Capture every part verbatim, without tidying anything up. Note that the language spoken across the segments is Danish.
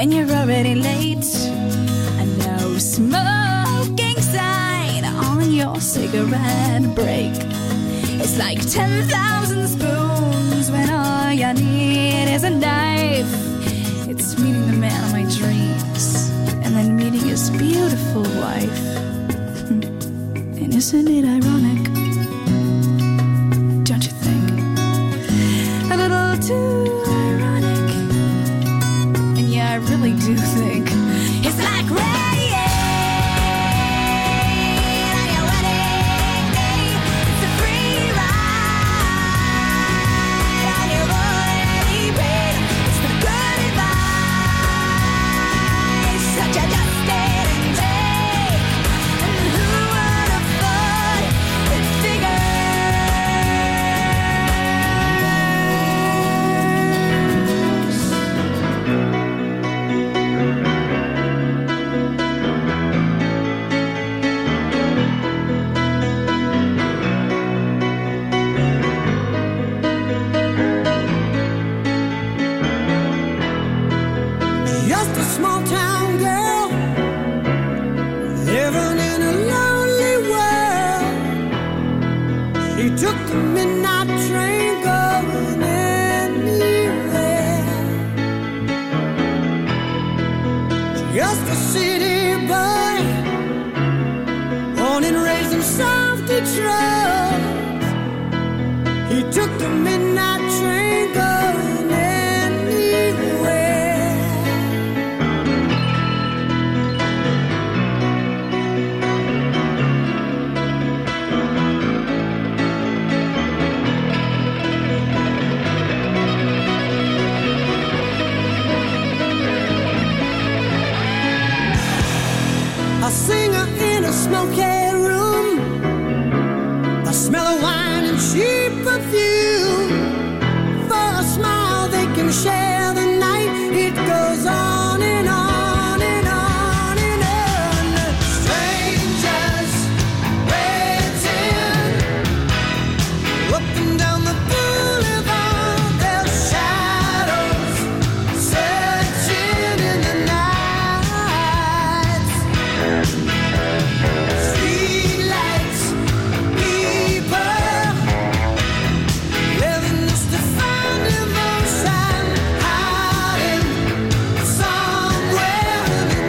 when you're already late. A no smoking sign on your cigarette break. It's like ten thousand spoons when all you need is a knife. It's meeting the man of my dreams and then meeting his beautiful wife. And isn't it ironic? Don't you think? A little too ironic. And yeah, I really do think it's like rain on your wedding day. It's a free ride on your already paid. It's the good advice that you just didn't take. And who would have thought it Just a small town girl living in a lonely world. She took the midnight train going anywhere. Just a city boy, born and raised in South Detroit. He took the midnight train going anywhere. A singer in a smoky room, the smell of wine and cheap perfume. For a smile they can share the night. It goes on and on and on and on. Strangers waiting up and down the boulevard. Their shadows searching in the night. Streetlights, people living just to find emotion, hiding somewhere in the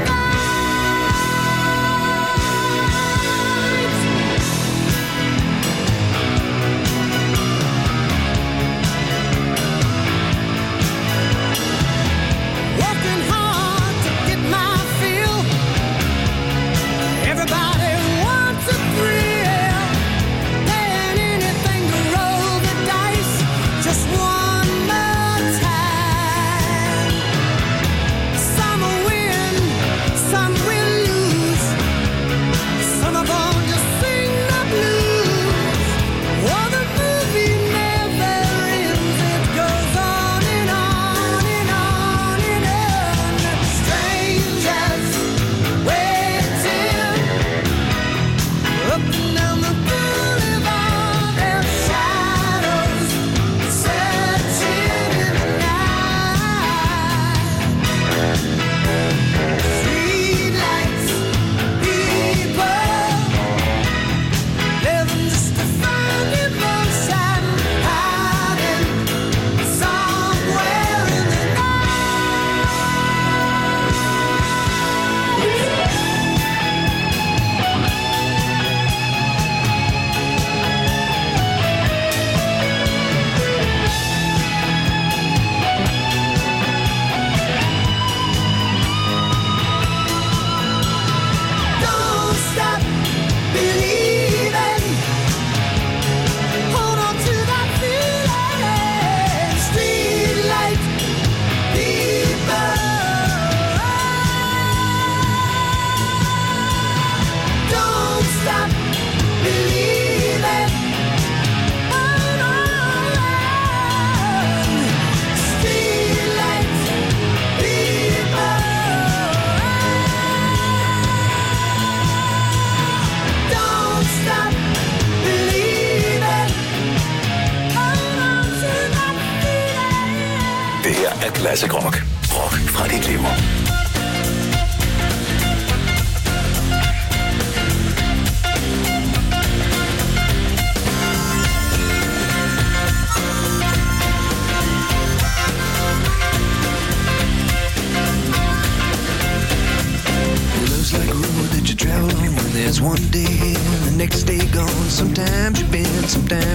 working hard to get my fill. Everybody wants a thrill. Paying anything to roll the dice just one more time. Some will win, some will lose. Some of them just sing the blues. Oh, the movie never ends. It goes on and on and on and on. Strangers waiting up and down the boulevard. Their shadows searching in the night. Streetlights, people living just to find emotion, hiding somewhere in the Don't stop believing. Hold on to that feeling. Streetlight people. Don't stop believing. Hold on. Streetlight people. Don't stop believing. Hold on to that feeling. Det her er Classic Rock. Rock fra dit liv.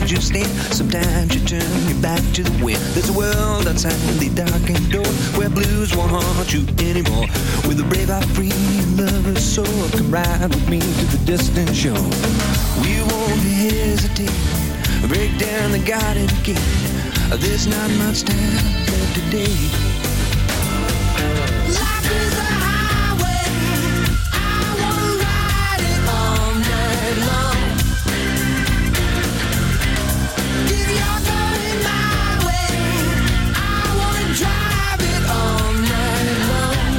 Sometimes you stay, sometimes you turn your back to the wind. There's a world outside the darkened door where blues won't haunt you anymore. With a brave heart, free and lover's soul, come ride with me to the distant shore. We won't hesitate, break down the garden gate. There's not much time left today. Life is a highway, I wanna ride it all night long. If you're going my way, I wanna drive it all night long.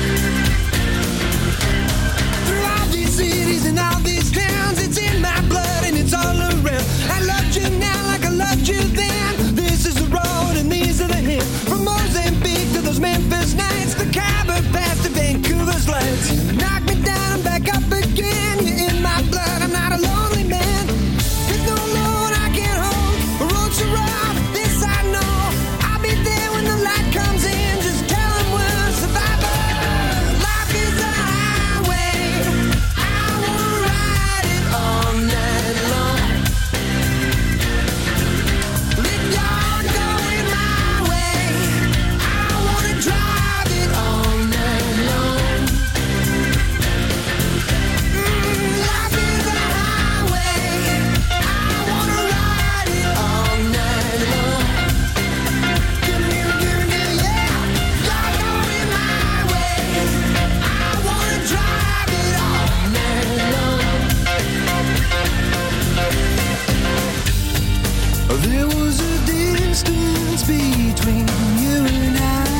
Through all these cities and all these towns, it's in my blood and it's all around. I loved you now like I loved you then. This is the road and these are the hills. From Mozambique to those Memphis nights, the Khyber Pass to Vancouver's lights. Knock me down and back up again. You're in my blood, I'm not a lonely man. There's no load I can't hold. Roads are rough, this I know. I'll be there when the light comes in. Just tell them we're survivors. Life is a highway, I wanna ride it all night long. If you're going my way, I wanna drive it all night long. Mm, life is a highway, I wanna ride it all night long. Give me, give me, give me, yeah. You're going my way, I wanna drive it all night long. There was a distance between you and I,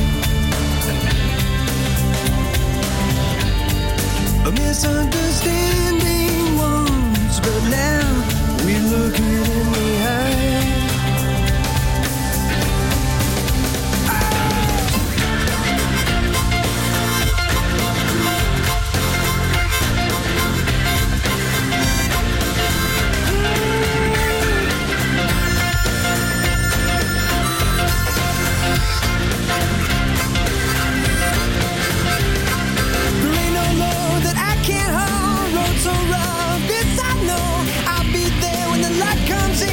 a misunderstanding once, but now we look it in the eye. There ain't no load that I can't hold. Roads so rough, this I know. I'll be there when the light comes in.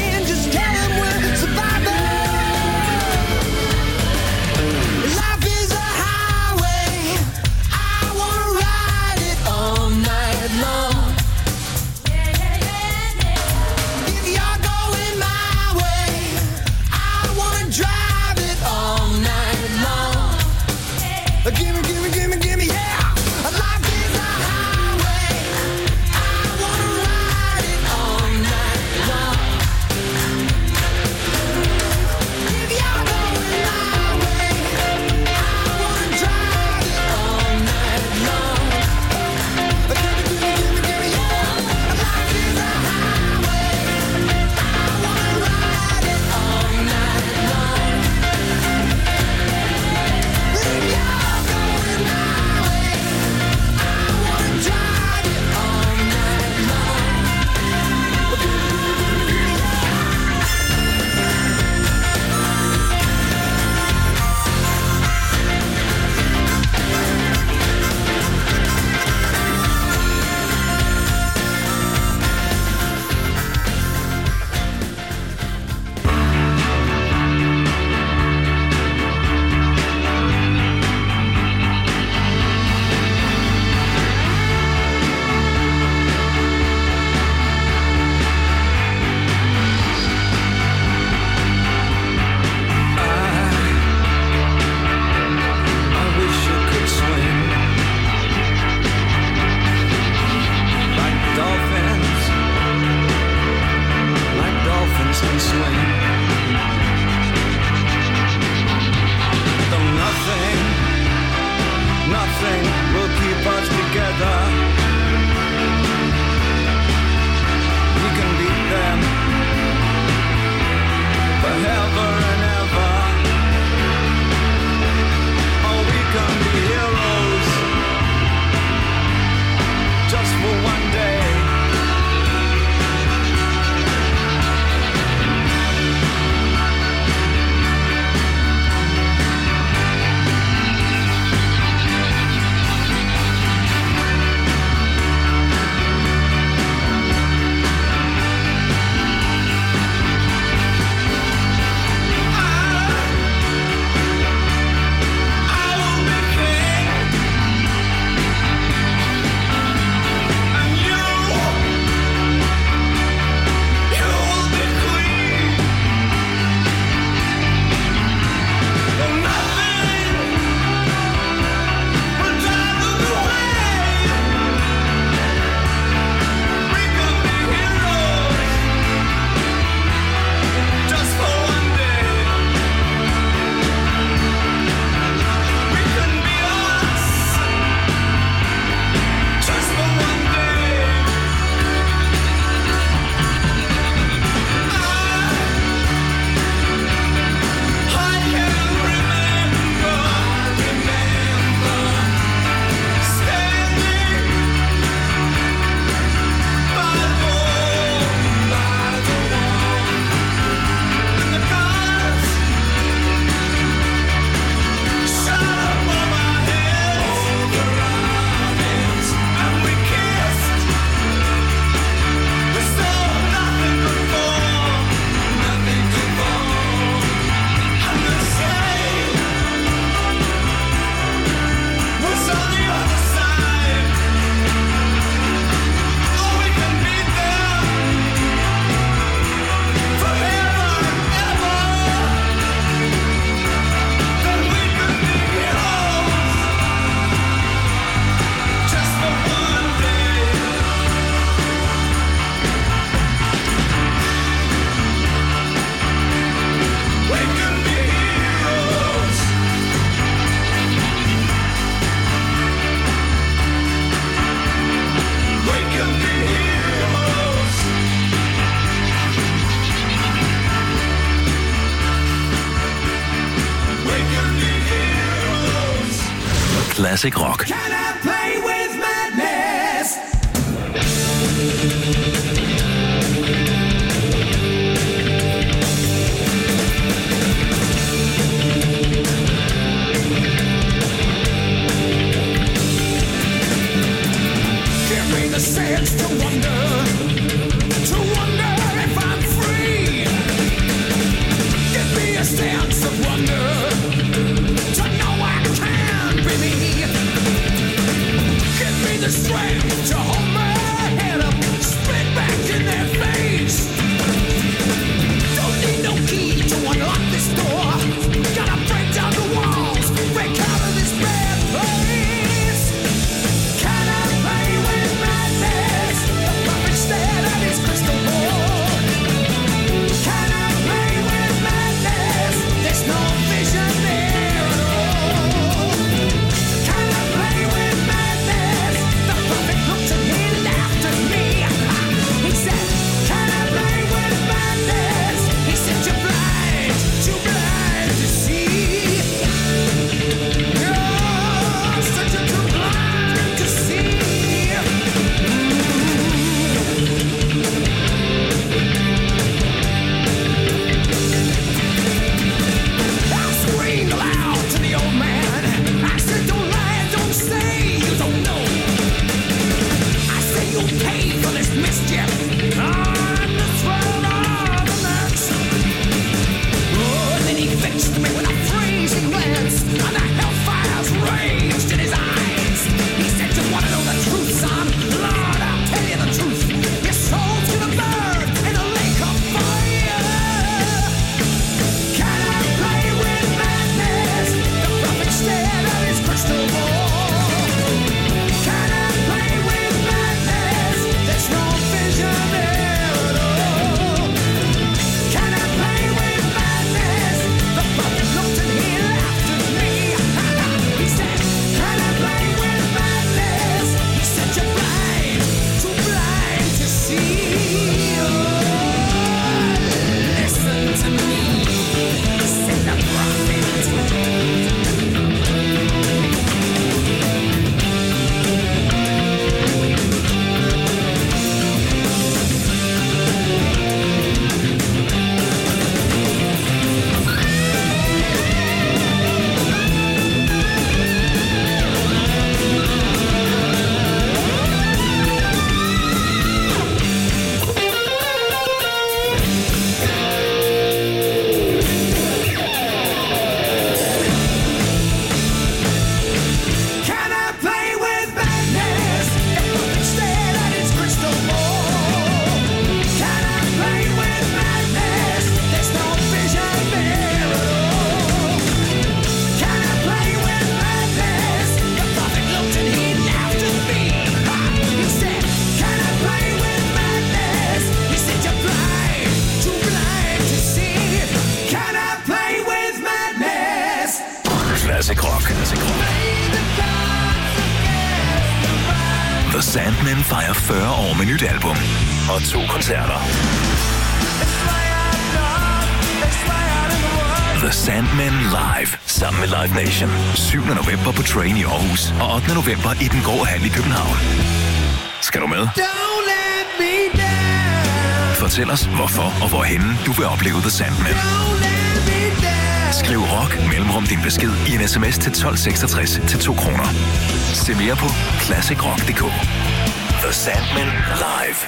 Classic Rock. Can I play with madness? Give me the sense to wonder, to wonder if I'm free. Give me a sense of wonder, to know I can be me. Give me the strength to hold my head up, spit back in their face. Don't need no key to unlock this door. Gotta break down the walls, break out of this bad place. Can I play with madness? The puppet stared at his crystal ball. Can I play with madness? There's no vision there at all. Can I play with madness? The puppet looked and he laughed at me. He said, can I play with madness? He said, you're blind, too blind to see. You're such a too blind to see. I screamed aloud to the old man. I said, don't lie, don't say you don't know. I say you'll pay for this mischief. I'm the throne of the nuts. Oh, and then he fixed me with a freezing glance, and the hellfires raged in his eyes. He said, you want to know the truth, son? Lord, I'll tell you the truth. Your soul's gonna burn in a lake of fire. Can I play with madness? The prophet stared at his crystal ball. Can I play with madness? There's no vision there at all. Can I play with madness? The prophet looked and he laughed at me. He said, can I play with madness? He said, you're blind, too blind to see. Oh, listen to me, said the prophet. Can I play with madness? The puppet stared at his crystal ball. Can I play with madness? There's no vision there at all. Can I play with madness? The prophet looked and he laughed at me. He said, can I play with madness? He said, you're blind, too blind to see. Can I play with madness? Classic Rock. Classic Rock. The Sandmen fejrer fyrre år med nyt album og to koncerter. The Sandmen Live sammen med Live Nation. syvende november på Train i Aarhus og ottende november i Den Grå Hal i København. Skal du med? Don't let me down. Fortæl os, hvorfor og hvorhenne du vil opleve The Sandmen. Don't let me down. Skriv rock mellemrum din besked i en sms til tolv seksogtres til to kroner. Se mere på classic rock punktum d k. The Sandmen Live.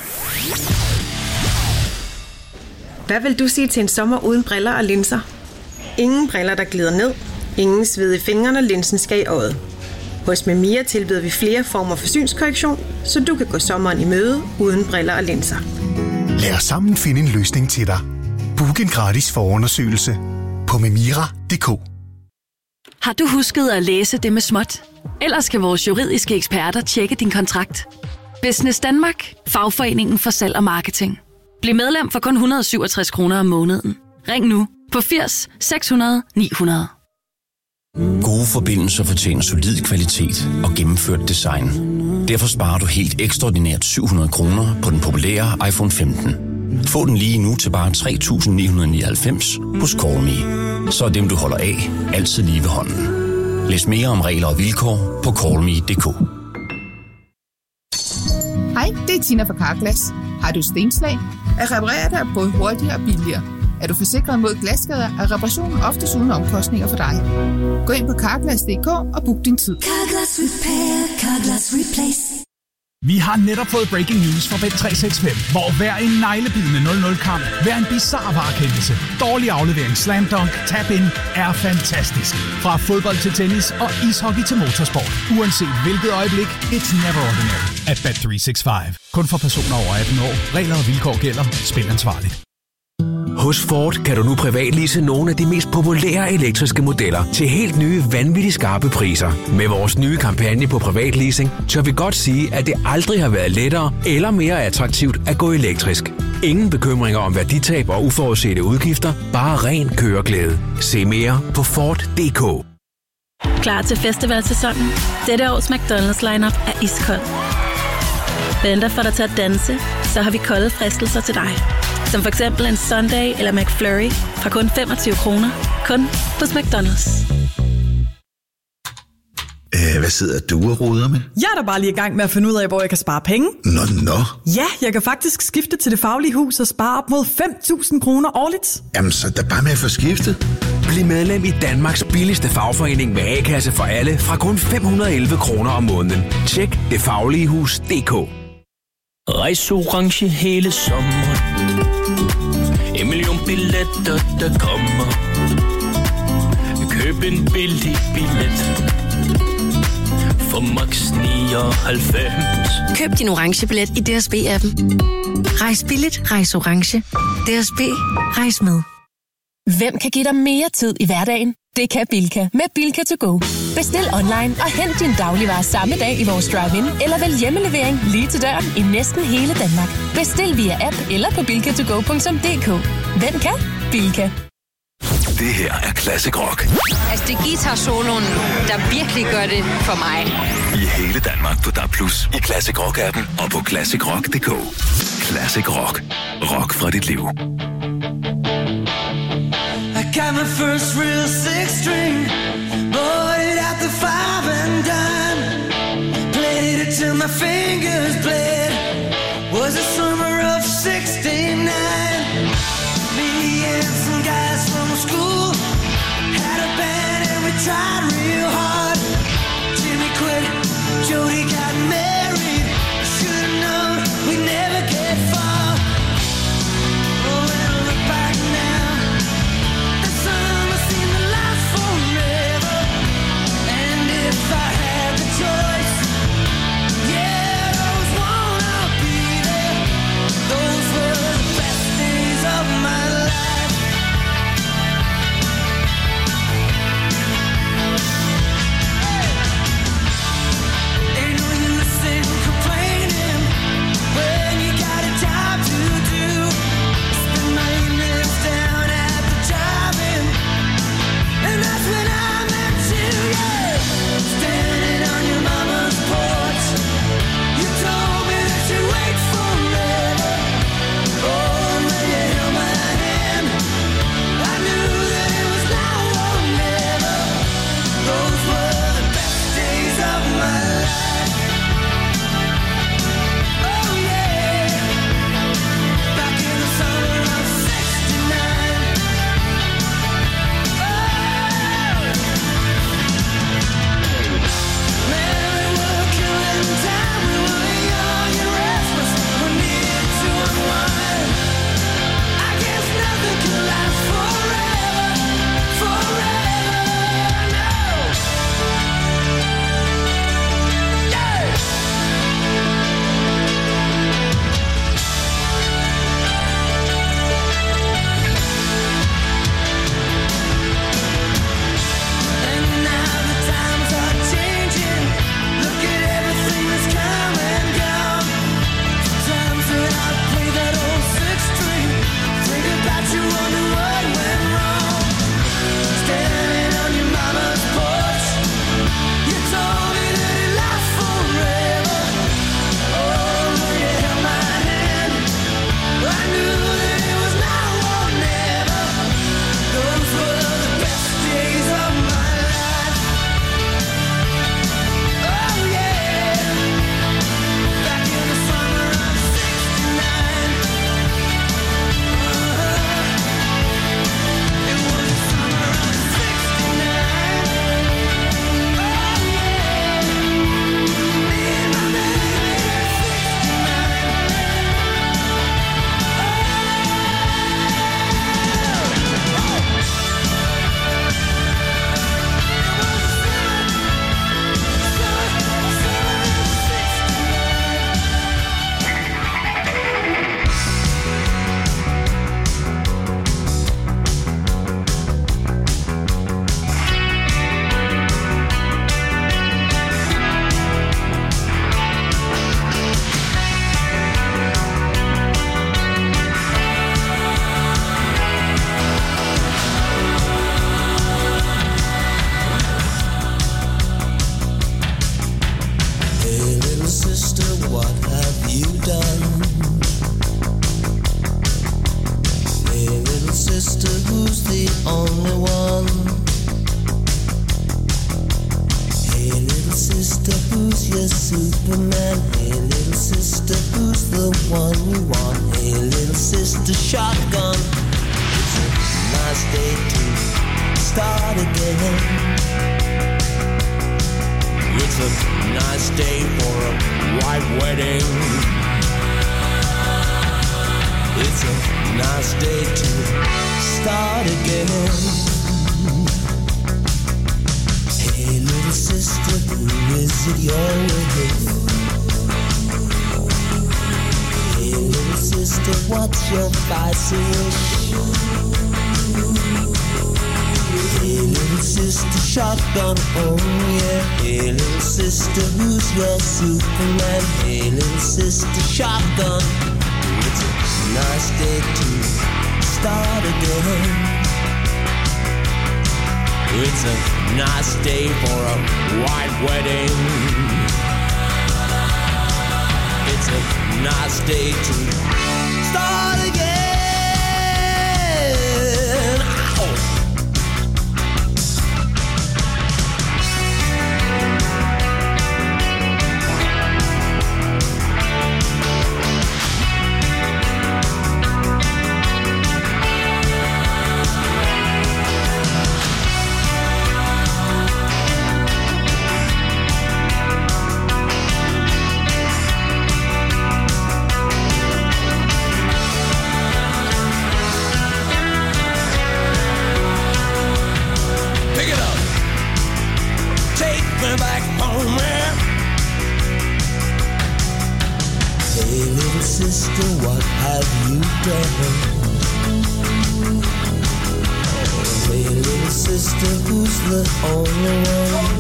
Hvad vil du sige til en sommer uden briller og linser? Ingen briller, der glider ned. Ingen sved i fingrene, og linsen skal i øjet. Hos Memira tilbyder vi flere former for synskorrektion, så du kan gå sommeren i møde uden briller og linser. Lad os sammen finde en løsning til dig. Book en gratis forundersøgelse på memira punktum d k. Har du husket at læse det med småt? Ellers skal vores juridiske eksperter tjekke din kontrakt. Business Danmark, fagforeningen for salg og marketing. Bliv medlem for kun et hundrede og syvogtres kroner om måneden. Ring nu på firs seks hundrede ni hundrede. Gode forbindelser fortjener solid kvalitet og gennemført design. Derfor sparer du helt ekstraordinært syv hundrede kroner på den populære iPhone femten. Få den lige nu til bare tre tusind ni hundrede nioghalvfems hos Call Me. Så er dem, du holder af, altid lige ved hånden. Læs mere om regler og vilkår på call me punktum d k. Hej, det er Tina fra Carglass. Har du stenslag? At reparere dig er både hurtigere og billigere. Er du forsikret mod glasskader, er reparationen oftest uden omkostninger for dig. Gå ind på carglass punktum d k og book din tid. Carglass Repair, Carglass Replace. Vi har netop fået breaking news fra Bet tre seks fem, hvor hver en neglebidende nul nul-kamp, hver en bizarre varekendelse, dårlig aflevering, slam dunk, tap-in er fantastisk. Fra fodbold til tennis og ishockey til motorsport. Uanset hvilket øjeblik, it's never ordinary at Bet tre seks fem. Kun for personer over atten år. Regler og vilkår gælder. Spil ansvarligt. Hos Ford kan du nu privatlease nogle af de mest populære elektriske modeller til helt nye, vanvittigt skarpe priser. Med vores nye kampagne på privatleasing, tør vi godt sige, at det aldrig har været lettere eller mere attraktivt at gå elektrisk. Ingen bekymringer om værditab og uforudsete udgifter, bare ren køreglæde. Se mere på Ford punktum d k. Klar til festivalsæsonen? Dette års McDonald's lineup er iskold. Venter for dig til at danse, så har vi kolde fristelser til dig. Som for eksempel en Sunday eller McFlurry fra kun femogtyve kroner. Kun hos McDonald's. Æh, hvad sidder du og roder med? Jeg er da bare lige i gang med at finde ud af, hvor jeg kan spare penge. Nå, nå. Ja, jeg kan faktisk skifte til Det Faglige Hus og spare op mod fem tusind kroner årligt. Jamen, så er der bare med at få skiftet. Bliv medlem i Danmarks billigste fagforening med A-kasse for alle fra kun fem hundrede og elleve kroner om måneden. Tjek det faglige hus punktum d k. Rejs orange hele sommeren. En million billetter, der kommer. Køb en billig billet for max nioghalvfems. Køb din orange billet i D S B-appen. Rejs billigt, rejs orange. D S B, rejs med. Hvem kan give dig mere tid i hverdagen? Det kan Bilka med Bilka to go. Bestil online og hent din dagligvarer samme dag i vores drive-in, eller vælg hjemmelevering lige til døren i næsten hele Danmark. Bestil via app eller på bilka to go punktum d k. Hvem kan? Bilka. Det her er Classic Rock. Altså, det er guitar-soloen, der virkelig gør det for mig. I hele Danmark på D A B plus, i Classic Rock-appen og på classic rock punktum d k. Classic Rock. Rock fra dit liv. I got my first real six string, bought it at the five and dime, played it till my fingers bled. Was the summer of sixty-nine. Me and some guys from school had a band and we tried real hard. Jimmy quit, Jody got married. Should've known we'd never get far. Oh, when I look back now, that summer seemed to last forever. sister, who's the only one? Hey little sister, who's your Superman? Hey little sister, who's the one you want? Hey little sister, shotgun. It's a nice day to start again. It's a nice day for a white wedding. It's a nice day to start again. Hey little sister, who is it you're with? Hey little sister, what's your vice wish? Hey little sister, shotgun, oh yeah. Hey little sister, who's your Superman? Hey little sister, shotgun. It's a nice day to start again. It's a nice day for a white wedding. It's a nice day to start again. Ow! Sister, what have you done? Hey little sister, who's the only one?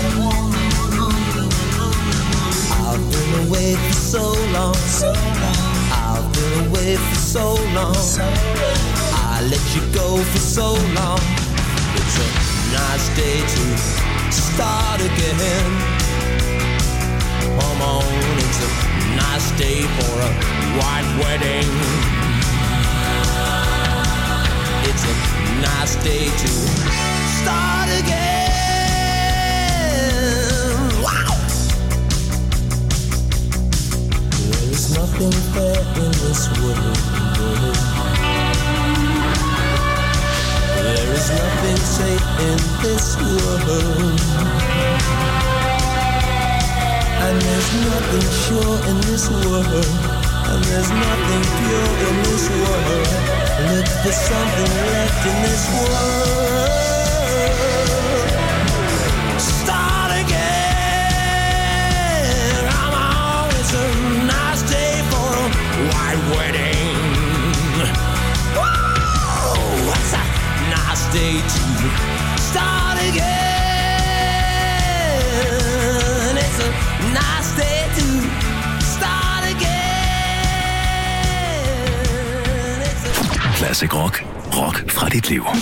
I've been away for so long. I've been away for so long. I let you go for so long. It's a nice day to start again. Come on, it's a nice day for a white wedding. It's a nice day to start again. Wow! There is nothing fair in this world. There is nothing safe in this world. And there's nothing sure in this world. And there's nothing pure in this world. Look for something left in this world. Start again. Come on, it's a nice day for a white wedding. Whoa, it's a nice day to start again. It's a nice day to start again. Classic Rock. Rock fra dit liv.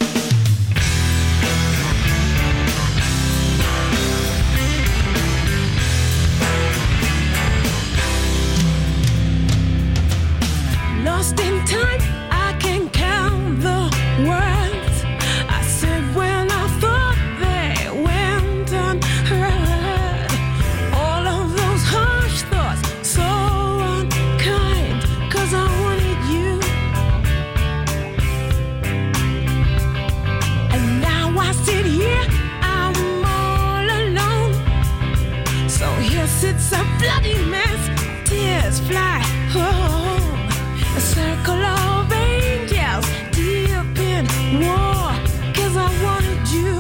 Lost in time, I can count the words I said when I thought they went unheard. All of those harsh thoughts, so unkind, 'cause I wanted you. And now I sit here, I'm all alone. So here sits a bloody mess, tears fly, oh. A circle of angels deep in war, 'cause I wanted you.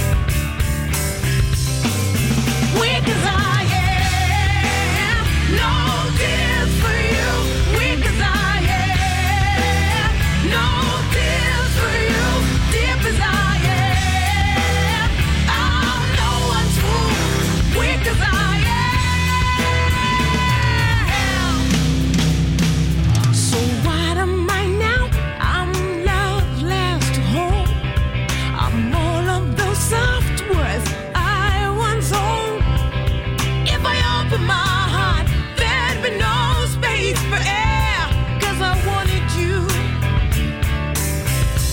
Weak as I am, no tears for you. Weak as I am, no tears for you. Deep as I am, I'm no one's fool. Weak as I am. So what am I now? I'm love's last hope. I'm all of those soft words I once owned. If I open my heart, there'd be no space for air, 'cause I wanted you.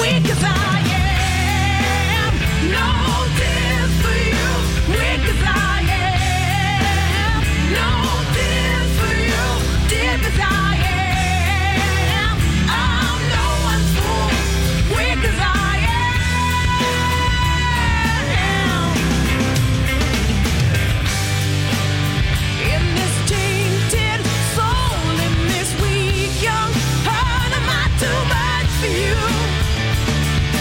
weak as I am. No tears for you, weak as I am. No tears for you, deep as I am. I'm no one's fool, weak as I am. In this tainted soul, in this weak young heart, am I too much for you?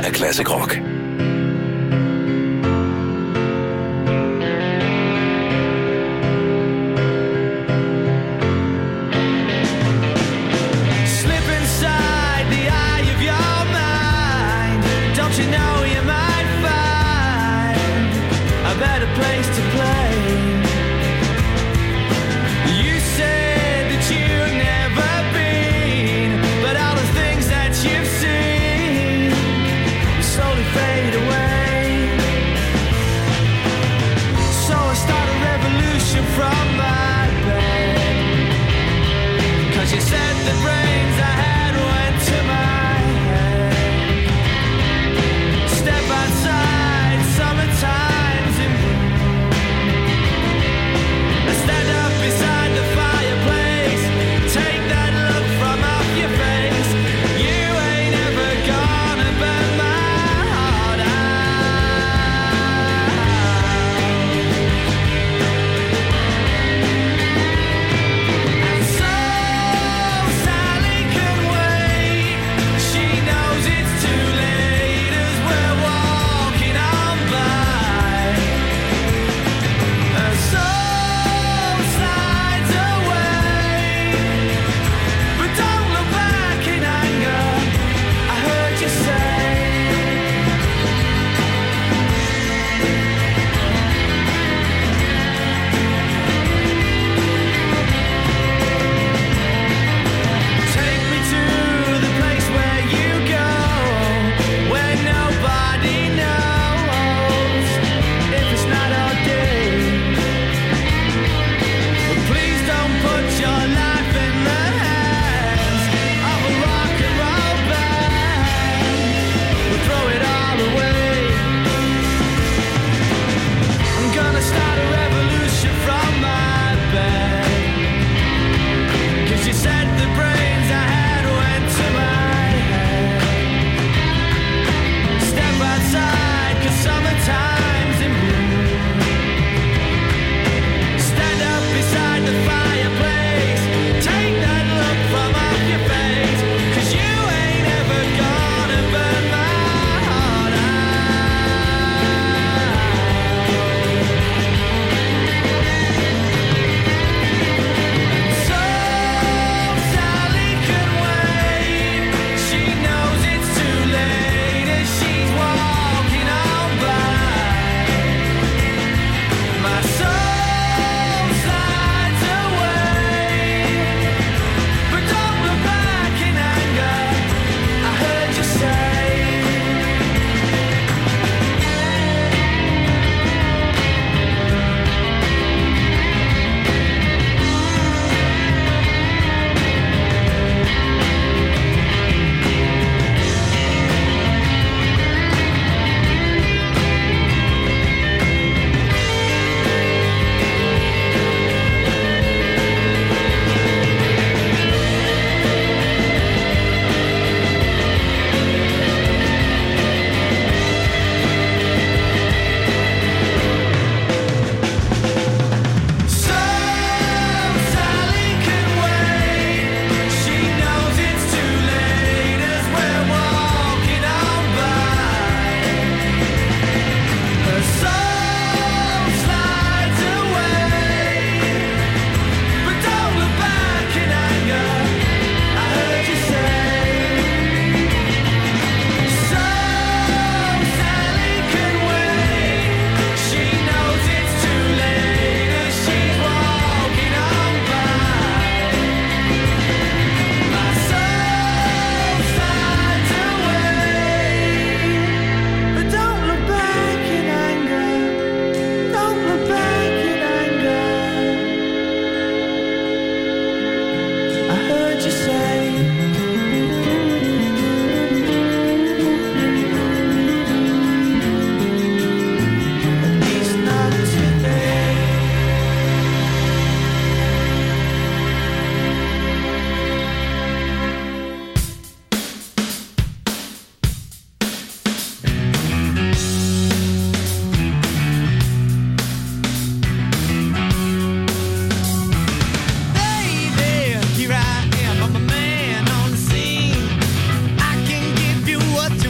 af Classic Rock. Slowly fade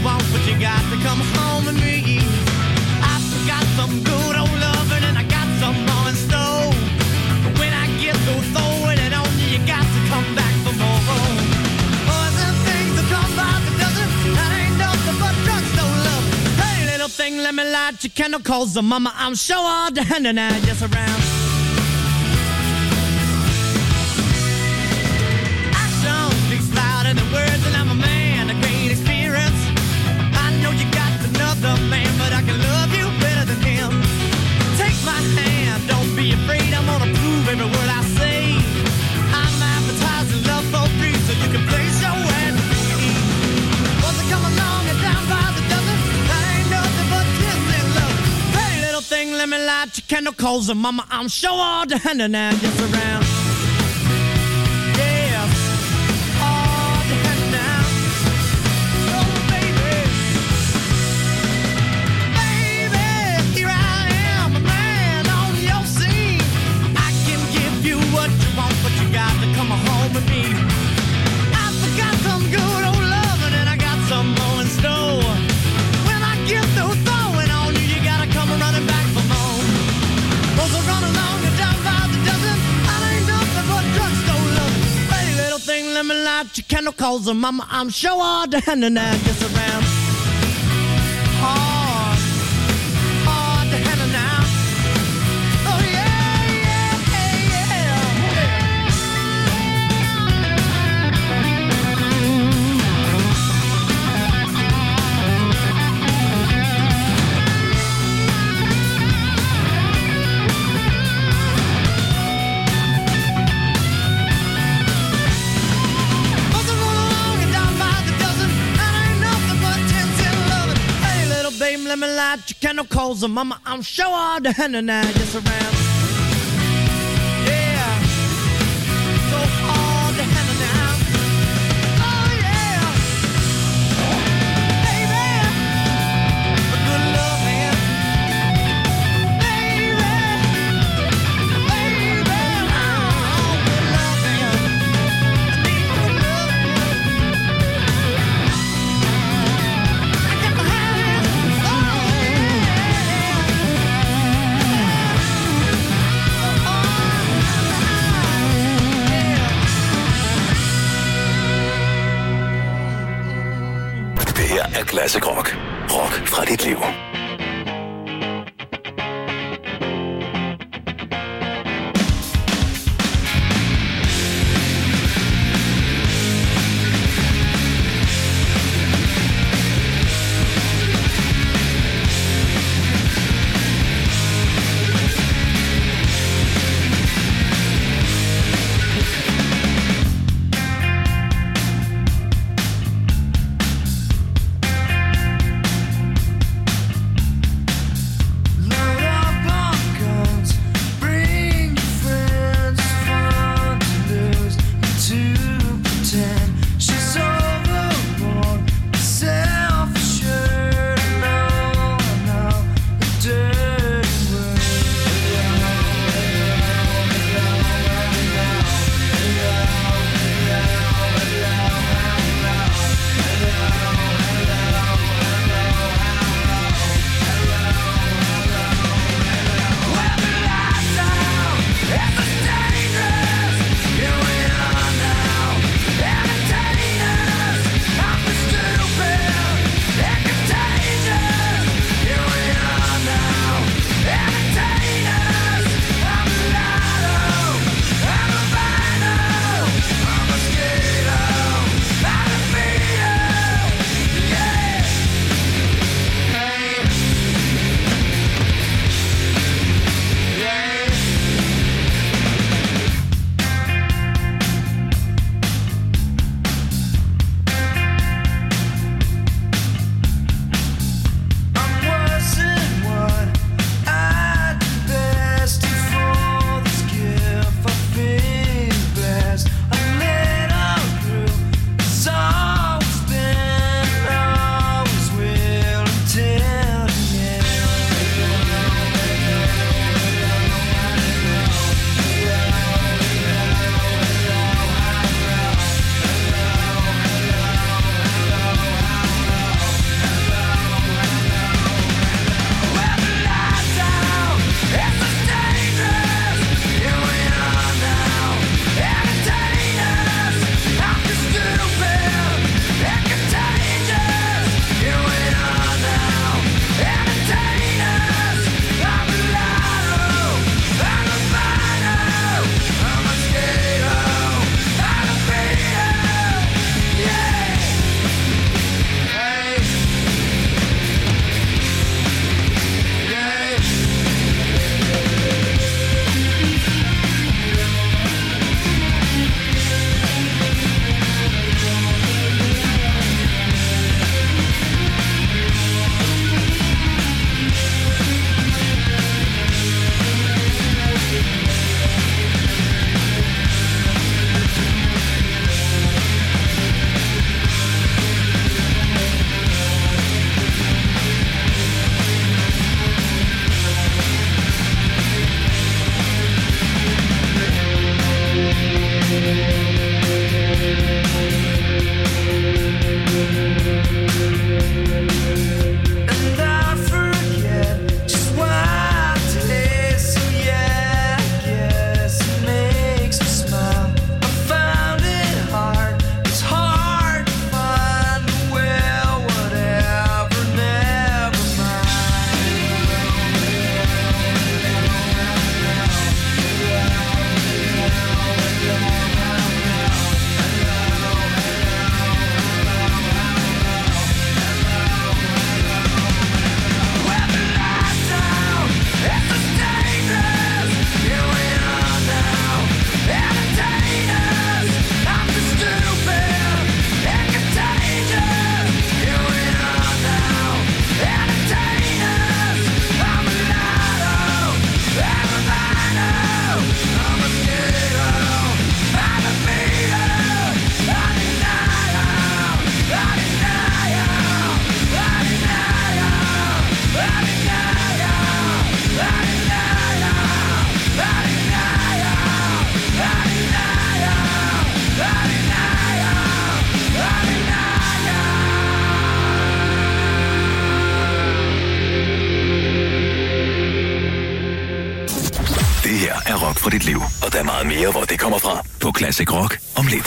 want, but you got to come home with me. I got some good old loving and I got some more in store. But when I get through throwing it on you, you got to come back for more. Other things that come by the dozen, that ain't nothing but drugstore love. Hey, little thing, let me light your candle, cause the mama, I'm sure all the hand and I just around. Action speaks louder than words, and I'm a man, a great experience. I know you got another man, but I can love you better than him. Take my hand, don't be afraid, I'm gonna prove every word I say. I'm advertising love for free, so you can place your hand with me. Once I come along and down by the dozen, that ain't nothing but kiss and love. Hey, little thing, let me light your candle, cause the mama, I'm sure all the hand and I just around. With me. I forgot some good old loving and I got some more in store. When I get through throwing on you, you gotta come running back for more. Those will run along and down by the dozen. I ain't nothing but drugstore loving. Hey, little thing, let me light your candle, cause the mama, I'm sure all the hand and I just around. Hard, hard to handle now. Oh yeah. Let me light your candle, cause the mama, I'm sure all the hand and I just around. Yeah, so hard to handle now. Oh yeah, baby, a good love man. Baby, baby, oh, good love man. I need good love man. I got my hand. Her er Classic Rock. Rock fra dit liv. rock fra dit liv. Og der er meget mere, hvor det kommer fra på Classic Rock om lidt.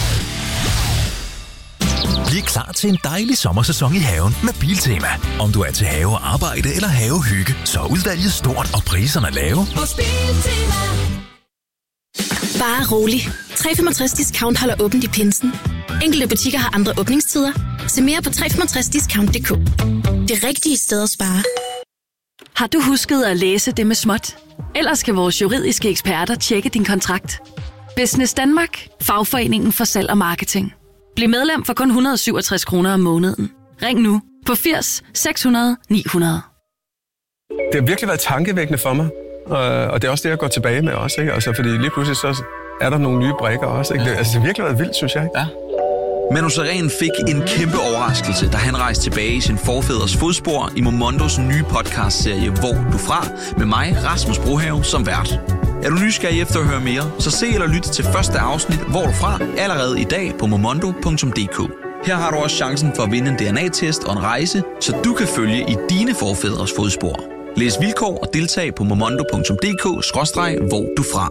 Bliv klar til en dejlig sommersæson i haven med Biltema. Om du er til have og arbejde eller havehygge, så er udvalget stort og priserne lave. Hos Biltema. Bare rolig. tre komma femogtres Discount holder åbent i pinsen. Enkelte butikker har andre åbningstider. Se mere på tre komma femogtres discount punktum d k. Det rigtige sted at spare. Har du husket at læse det med småt? Ellers skal vores juridiske eksperter tjekke din kontrakt. Business Danmark. Fagforeningen for salg og marketing. Bliv medlem for kun et hundrede og syvogtres kroner om måneden. Ring nu på firs seks hundrede ni hundrede. Det har virkelig været tankevækkende for mig. Og det er også det, jeg går tilbage med også, ikke? Altså, fordi lige pludselig så er der nogle nye brikker også, ikke? Det, altså, det har virkelig været vildt, synes jeg, ikke? Ja. Manu Sareen fik en kæmpe overraskelse, da han rejste tilbage i sin forfædres fodspor i Momondos nye podcastserie Hvor du fra, med mig, Rasmus Brohave, som vært. Er du nysgerrig efter at høre mere, så se eller lyt til første afsnit Hvor du fra allerede i dag på momondo punktum d k. Her har du også chancen for at vinde en D N A-test og en rejse, så du kan følge i dine forfædres fodspor. Læs vilkår og deltag på momondo punktum d k skråstreg hvor du fra.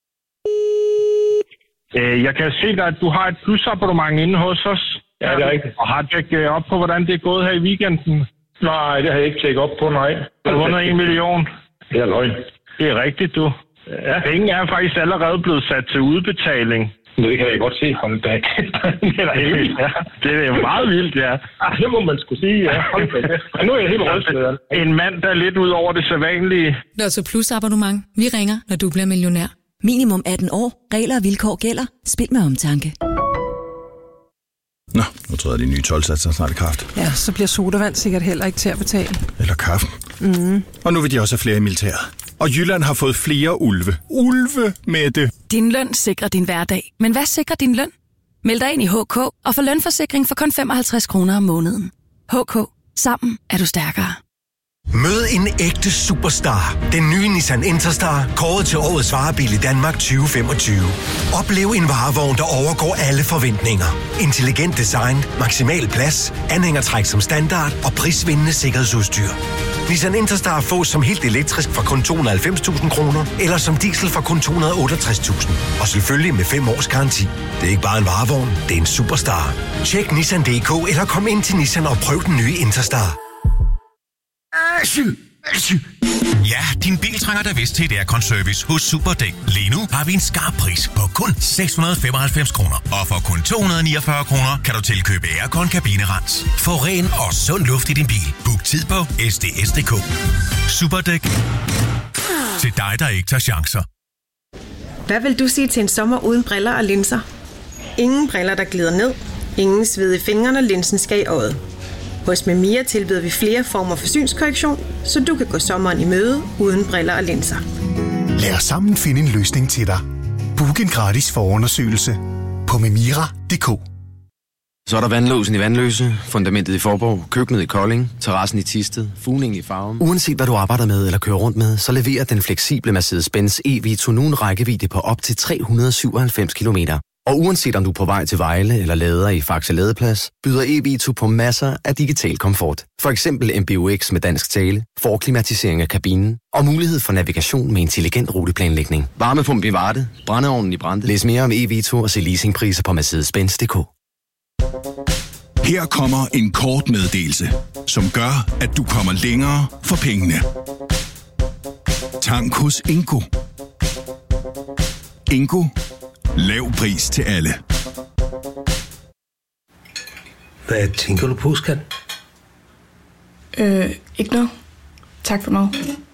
Jeg kan se dig, at du har et plusabonnement inde hos os. Ja, det er rigtigt. Og har tjekket op på, hvordan det er gået her i weekenden? Nej, det har jeg ikke tjekket op på, nej. Du har vundet en million. Det er løgn. Det er rigtigt, du. Ja. Penge er faktisk allerede blevet sat til udbetaling. Det kan jeg godt se. Hold da. Det er da helt vildt, ja. Det er jo meget vildt, ja. Ah, det må man sgu sige, ja. Hold da. Men nu er jeg helt rystet. En mand, der er lidt ud over det sædvanlige. Lotto Plus abonnement. Vi ringer, når du bliver millionær. Minimum atten år. Regler og vilkår gælder. Spil med omtanke. Nå, nu tror jeg, de nye tolvsatser snart i kraft. Ja, så bliver sodavand sikkert heller ikke til at betale. Eller kaffe. Mm. Og nu vil de også have flere i militæret. Og Jylland har fået flere ulve. Ulve med det. Din løn sikrer din hverdag. Men hvad sikrer din løn? Meld dig ind i H K og få lønforsikring for kun femoghalvtreds kroner om måneden. H K. Sammen er du stærkere. Mød en ægte superstar. Den nye Nissan Interstar, kåret til årets varebil i Danmark tyve femogtyve. Oplev en varevogn, der overgår alle forventninger. Intelligent design, maksimal plads, anhængertræk som standard og prisvindende sikkerhedsudstyr. Nissan Interstar fås som helt elektrisk fra kun to hundrede og halvfems tusind kroner, eller som diesel fra kun to hundrede og otteogtres tusind. Og selvfølgelig med fem års garanti. Det er ikke bare en varevogn, det er en superstar. Tjek Nissan punktum d k eller kom ind til Nissan og prøv den nye Interstar. Ja, din bil trænger da vist til et aircon-service hos Superdæk. Lige nu har vi en skarp pris på kun seks hundrede og femoghalvfems kroner. Og for kun to hundrede og niogfyrre kroner kan du tilkøbe aircon kabinerens. Få ren og sund luft i din bil. Book tid på s d s punktum d k. Superdæk. Til dig, der ikke tager chancer. Hvad vil du sige til en sommer uden briller og linser? Ingen briller, der glider ned. Ingen sved i fingrene, og linsen skal i øjet. Hos Memia tilbyder vi flere former for synskorrektion, så du kan gå sommeren i møde uden briller og linser. Lad os sammen finde en løsning til dig. Book en gratis forundersøgelse på memira punktum d k. Så er der vandlåsen i Vandløse, fundamentet i Forborg, køkkenet i Kolding, terrassen i Thisted, fugningen i Farum. Uanset hvad du arbejder med eller kører rundt med, så leverer den fleksible Mercedes-Benz E-Vito nu en rækkevidde på op til tre hundrede og syvoghalvfems kilometer. Og uanset om du er på vej til Vejle eller lader i Faxe Ladeplads, byder E-Vito på masser af digital komfort. For eksempel M B U X med dansk tale, forklimatisering af kabinen og mulighed for navigation med intelligent ruteplanlægning. Varmepump i Varde, brændeovnen i Brande. Læs mere om E-Vito og se leasingpriser på Mercedes Benz punktum d k. Her kommer en kort meddelelse, som gør, at du kommer længere for pengene. Tank hos Ingo. Ingo. Lav pris til alle. Hvad tænker du på, skat? Øh, ikke noget. Tak for noget.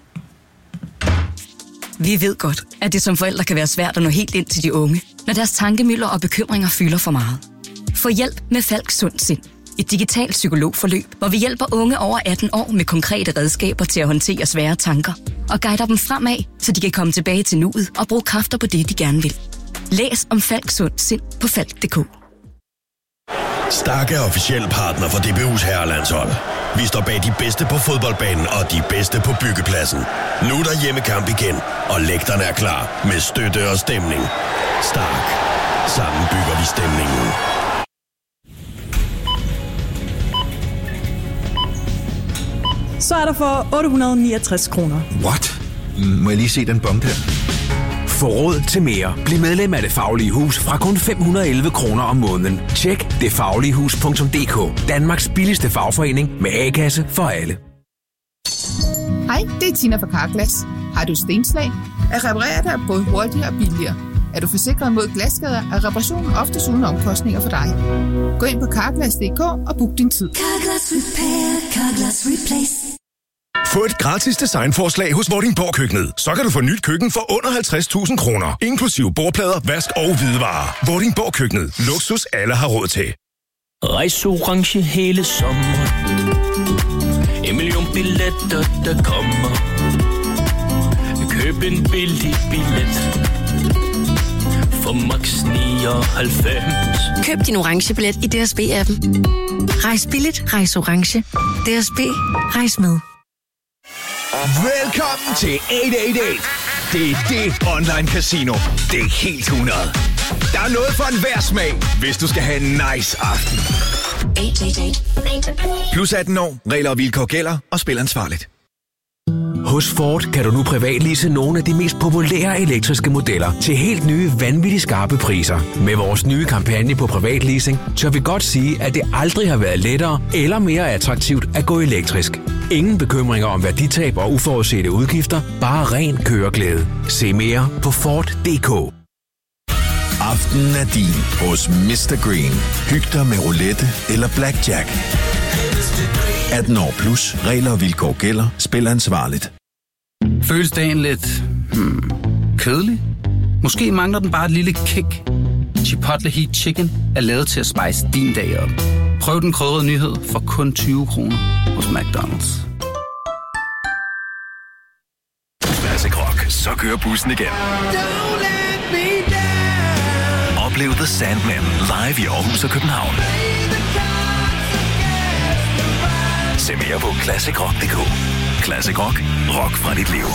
Vi ved godt, at det som forældre kan være svært at nå helt ind til de unge, når deres tankemylder og bekymringer fylder for meget. Få hjælp med Falk Sund Sind. Et digitalt psykologforløb, hvor vi hjælper unge over atten år med konkrete redskaber til at håndtere svære tanker og guider dem fremad, så de kan komme tilbage til nuet og bruge kræfter på det, de gerne vil. Læs om Falk Sund Sind på falk punktum d k. Stark er officiel partner for D B U's herrelandshold. Vi står bag de bedste på fodboldbanen og de bedste på byggepladsen. Nu er der hjemmekamp igen, og lægterne er klar med støtte og stemning. Stark. Sammen bygger vi stemningen. Så er der for otte hundrede og niogtres kroner. What? Må jeg lige se den bong der? Få råd til mere. Bliv medlem af Det Faglige Hus fra kun fem hundrede og elleve kroner om måneden. Tjek det faglige hus punktum d k. Danmarks billigste fagforening med A-kasse for alle. Hej, det er Tina fra Carglass. Har du stenslag? At reparere dig er både hurtigere og billigere. Er du forsikret mod glasskader, er reparationen oftest uden omkostninger for dig. Gå ind på carglass punktum d k og book din tid. Carglass Repair, Carglass Replace. Få et gratis designforslag hos Vordingborg Køkkenet. Så kan du få nyt køkken for under halvtreds tusind kroner. Inklusive bordplader, vask og hvidevarer. Vordingborg Køkkenet. Luksus alle har råd til. Rejse orange hele sommeren. En million billetter, der kommer. Køb en billig billet for max nioghalvfems. Køb din orange billet i D S B-appen. Rejs billigt, rejs orange. D S B, rejs med. Velkommen til otte otte otte. Det er det online casino. Det er helt hundrede. Der er noget for enhver smag, hvis du skal have en nice aften. Plus atten år, regler og vilkår gælder, og spil ansvarligt. Hos Ford kan du nu privatlease nogle af de mest populære elektriske modeller til helt nye, vanvittigt skarpe priser. Med vores nye kampagne på privatleasing, tør vi godt sige, at det aldrig har været lettere eller mere attraktivt at gå elektrisk. Ingen bekymringer om værditab og uforudsete udgifter, bare ren køreglæde. Se mere på Ford punktum d k. Aftenen er din hos mister Green. Hyg dig med roulette eller blackjack. atten år plus. Regler og vilkår gælder. Spil ansvarligt. Føles dagen lidt hmm, kedelig? Måske mangler den bare et lille kick. Chipotle Heat Chicken er lavet til at spice din dag op. Prøv den krydrede nyhed for kun tyve kroner hos McDonald's. Classic Rock. Så kører bussen igen. Oplev The Sandman live i Aarhus og København. Se mere på classic rock punktum d k. Classic Rock. Rock fra dit liv.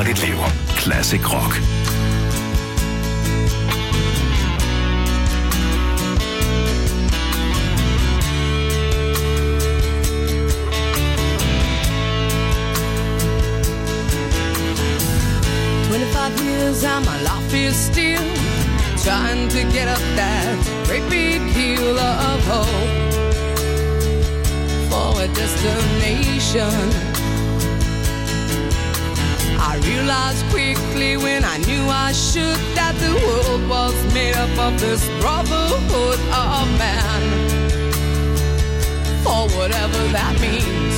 former dit liv. Classic Rock. twenty-five years and my life is still trying to get up that great big hill of hope for a destination. I realized quickly when I knew I should that the world was made up of this brotherhood of man. For whatever that means.